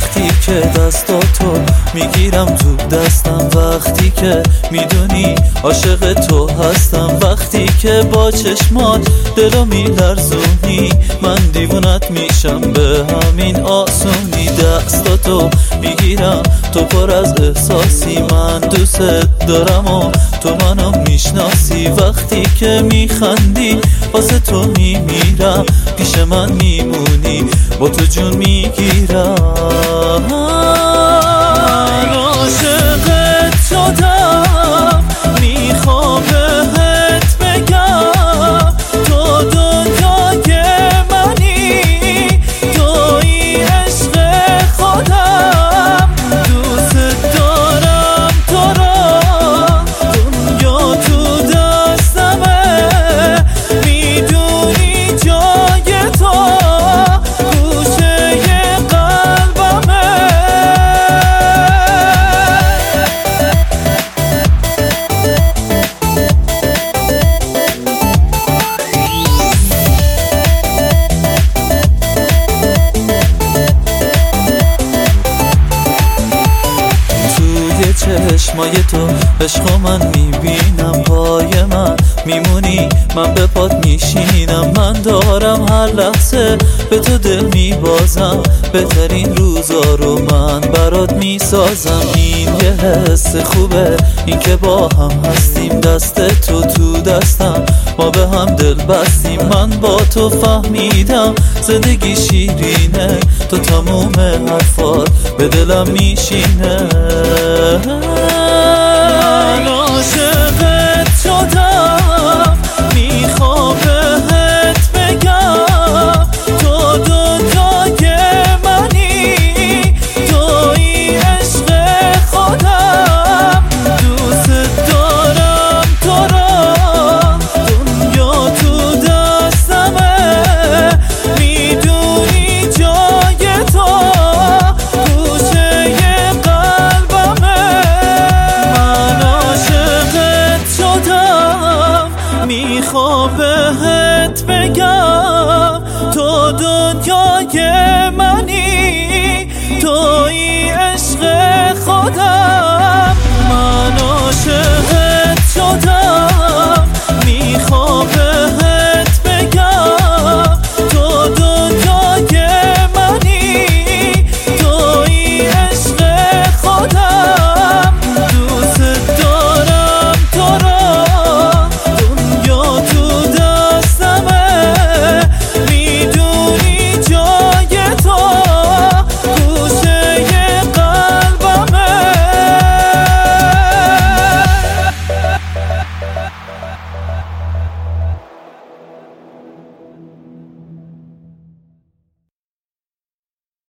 وقتی که دستاتو میگیرم تو دستم، وقتی که میدونی عاشق تو هستم، وقتی که با چشمات دلو میلرزونی من دیوونت میشم به همین آسونی. دستاتو میگیرم تو پر از احساسی، من دوست دارم و تو منو میشناسی، وقتی که میخندی واسه تو میمیرم، پیش من میمونی با تو جون میگیرم. عاشقت شدم میخوام بهت بگم تو دنیای منی، توی عشق خودم، دوست دارم تو را، دنیا تو دستمه، میدونی جای تو گوشه قلبمه. چشمای تو عشق من میبینم، پای من میمونی من به پات میشینم، من دارم هر لحظه به تو دل میبازم، بهترین روزا رو من برات میسازم. این یه حس خوبه این که با هم هستیم، دست تو تو دستم ما به هم دل بستیم، من با تو فهمیدم زندگی شیرینه، تو تموم حرفات به دلم میشینه. عاشق